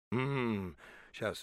Сейчас.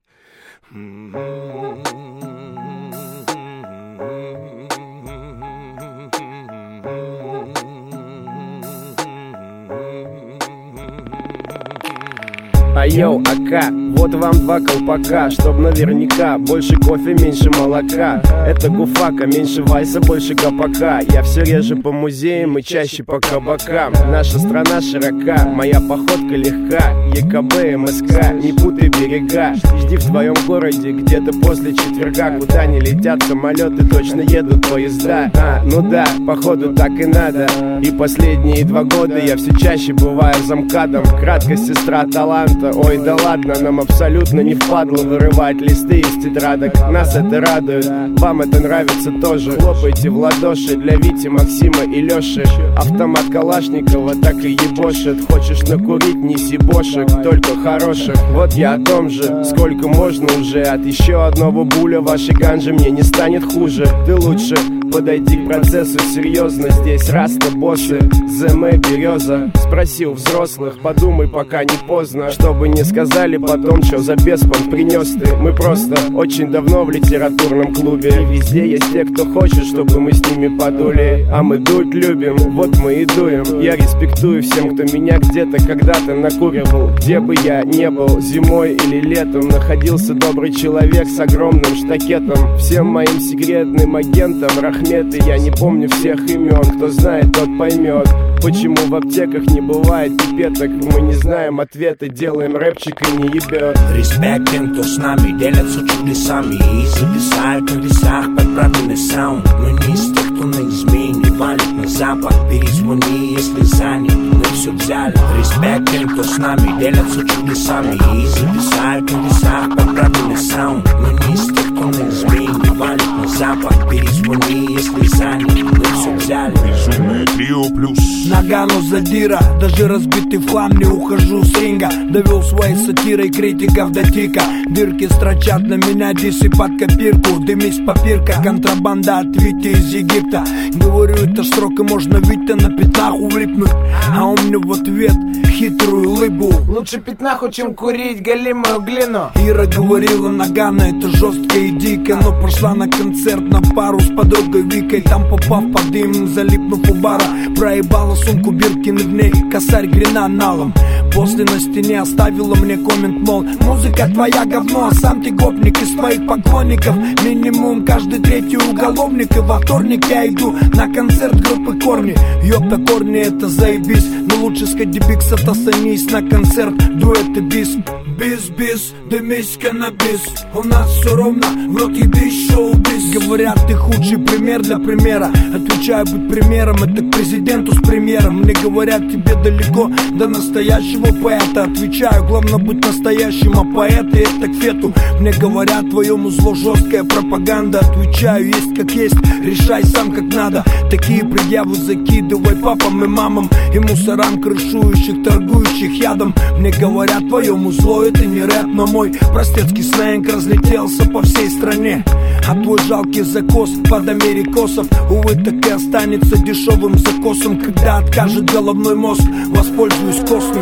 Айоу, АК, вот вам 2 колпака, чтоб наверняка больше кофе, меньше молока. Это гуфака, меньше вайса, больше гопака. Я все реже по музеям и чаще по кабакам. Наша страна широка, моя походка легка. ЕКБ, МСК, не путай берега. Жди в твоем городе где-то после четверга. Куда не летят самолеты, точно едут поезда. Ну да, походу так и надо. И последние 2 года я все чаще бываю замкадом. Краткость сестра таланта. Ой, да ладно, нам абсолютно не впадло вырывать листы из тетрадок. Нас это радует, вам это нравится тоже. Хлопайте в ладоши для Вити, Максима и Лёши. Автомат Калашникова так и ебошит. Хочешь накурить, неси бошек, только хороших. Вот я о том же, сколько можно уже. От еще одного буля вашей ганжи мне не станет хуже. Ты лучше подойди к процессу серьезно. Здесь раста боссы, ЗМ береза. Спроси у взрослых, подумай, пока не поздно. Чтобы не сказали потом, что за беспон принес ты. Мы просто очень давно в литературном клубе. И везде есть те, кто хочет, чтобы мы с ними подули. А мы дуть любим, вот мы и дуем. Я респектую всем, кто меня где-то когда-то накуривал. Где бы я не был, зимой или летом, находился добрый человек с огромным штакетом. Всем моим секретным агентам рахметы. Я не помню всех имен, кто знает, тот поймет. Почему в аптеках не бывает пипеток? Мы не знаем ответа, делаем рэпчик и не ебет. Респект тем, кто с нами делятся чудесами и зависают на весах под правильный саунд. Мы не из тех, кто на измене валит на запад. Перезвони, если занят, мы все взяли. Респект тем, кто с нами делятся чудесами и зависают на весах под правильный саунд. Мы не из тех, кто на измене валит на запад. Перезвони, если занят, мы все взяли. Безумное трио плюс Нагану задира, даже разбитый в хлам не ухожу с ринга. Довел своей сатирой критиков до тика. Дырки строчат на меня дисы под копирку. Дымись попирка, контрабанда от Вити из Египта. Говорю, это строк и можно Витя на пятнаху влипнуть. А он мне в ответ хитрую улыбу. Лучше пятнаху, чем курить галимую глину. Ира говорила, Нагана, это жестко и дико. Но пошла на концерт на пару с подругой Викой. Там попав под дым, залипнув у бара, проебала сумку Биркин, в ней косарь гренаналом. После на стене оставила мне коммент, мол, музыка твоя говно, а сам ты гопник из своих поклонников. Минимум каждый третий уголовник. И во вторник я иду на концерт группы Корни. Ёпта, Корни, это заебись. Но лучше сходи бикс, отостанись на концерт дуэт и бис. Бис-бис, дымись каннабис. У нас все ровно, в рот ебись, шоу-биз. Говорят, ты худший пример для примера. Отвечаю, быть примером, это к президенту с премьером. Мне говорят, тебе далеко до настоящего поэта. Отвечаю, главное быть настоящим, а поэты это к фету. Мне говорят, твоему зло жесткая пропаганда. Отвечаю, есть как есть, решай сам как надо. Такие предъявы закидывай папам и мамам и мусорам, крышующих, торгующих ядом. Мне говорят, твоему зло это не рэп, но мой простецкий сленг разлетелся по всей стране. А твой жалкий закос под америкосов, увы, так и останется дешевым закосом. Когда откажет головной мозг, воспользуюсь костным.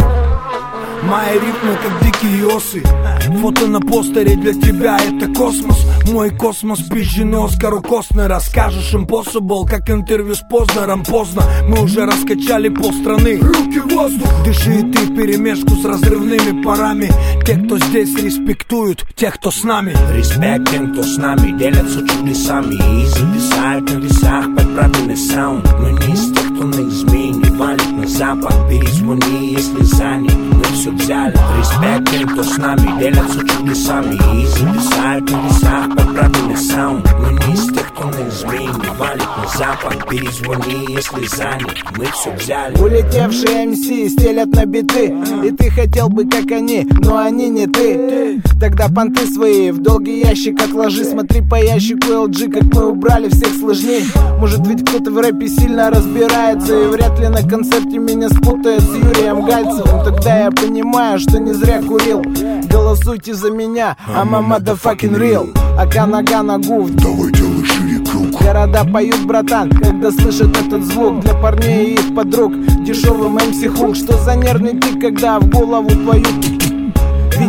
Мои рифмы как дикие осы. Фото на постере для тебя это космос. Мой космос пизженый Оскару Костнер. Расскажешь impossible, как интервью с Познером. Поздно, мы уже раскачали полстраны. Руки в воздух. Дыши и ты вперемешку с разрывными парами. Те, кто здесь респектуют, тех, кто с нами. Респект тем, кто с нами делятся чудесами и зависают на весах под правильный саунд. Мы не из тех, кто на измене валит на запад. Перезвони, если занят, мы все взяли. Респект тем, кто с нами делятся чудесами и зависают на весах под правильный саунд. Мы не из тех, кто на измене валит на запад. Перезвони, если занят, мы все взяли. Улетевшие МС стелят на биты, и ты хотел бы как они, но они не ты. Тогда понты свои в долгий ящик отложи. Смотри по ящику LG, как мы убрали всех сложней. Может ведь кто-то в рэпе сильно разбирается, и вряд ли на концерте меня спутает с Юрием Гальцевым. Тогда я понимаю, что не зря курил. Голосуйте за меня, I'm a motherfucking real. Ака нога ногу, давай делай шире круг. Города поют, братан, когда слышат этот звук. Для парней и их подруг дешевым MC хук. Что за нервный тик, когда в голову твою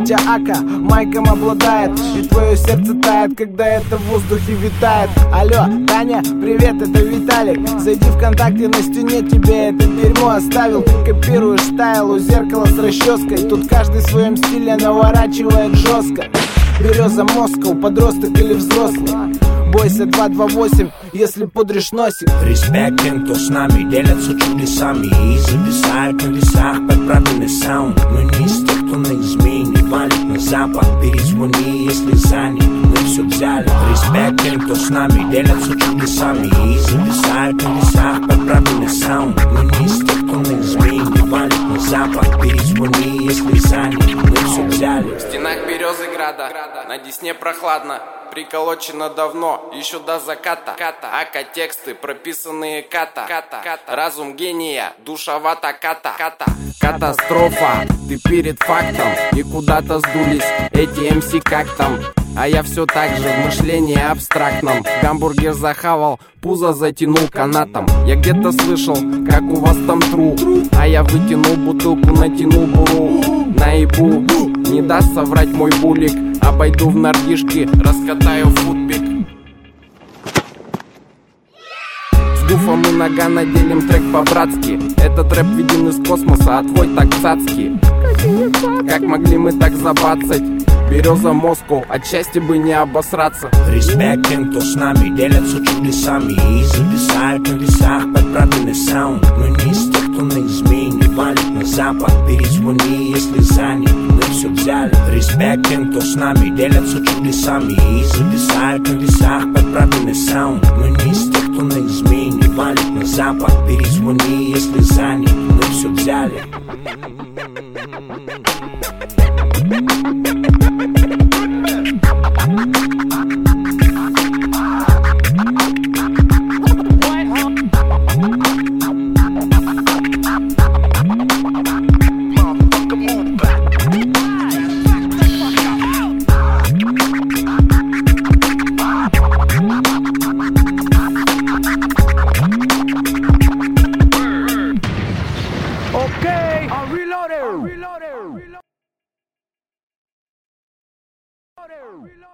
Хотя Ака майком обладает, и твое сердце тает, когда это в воздухе витает. Алло, Таня, привет, это Виталик. Зайди ВКонтакте, на стене тебе это дерьмо оставил. Ты копируешь стайл у зеркала с расческой. Тут каждый в своем стиле наворачивает жестко. Береза Москва, подросток или взрослый. Бойся 228, если пудришь носик. Респект тем, кто с нами делятся чудесами и зависают на весах под правильный саунд. Мы не из тех, кто на измене валит на запад. Перезвони, если занят, мы все взяли. Респект тем, кто с нами делятся чудесами и зависают на весах под правильный саунд. Мы не из тех, кто на измене валит на запад. Перезвони, если занят, мы все взяли. В стенах Березыграда, на Десне прохладно. Приколочено давно, еще до заката. Ака тексты, прописанные ката. Разум гения, душевата ката. Катастрофа, ты перед фактом. И куда-то сдулись эти МС как там. А я все так же в мышлении абстрактном. Гамбургер захавал, пузо затянул канатом. Я где-то слышал, как у вас там тру. А я вытянул бутылку, натянул буру. Наебу, не даст соврать мой булик. Обойду в нордишки, раскатаю футбик. С Гуфом и Нагано делим трек по-братски. Этот рэп виден из космоса, а твой так цацкий. Как могли мы так забацать? Береза Москва, от счастья бы не обосраться. Респект тем, кто с нами делятся чудесами и зависают на весах под правильный саунд. Мы не из тех, кто на измене валит на запад. Перезвони, если занят, мы все взяли. Респект тем, кто с нами делятся чудесами и зависают на весах под правильный саунд. Мы не из тех, кто на измене валит на запад. Перезвони, если занят, мы все взяли. Okay, I'm reloaded.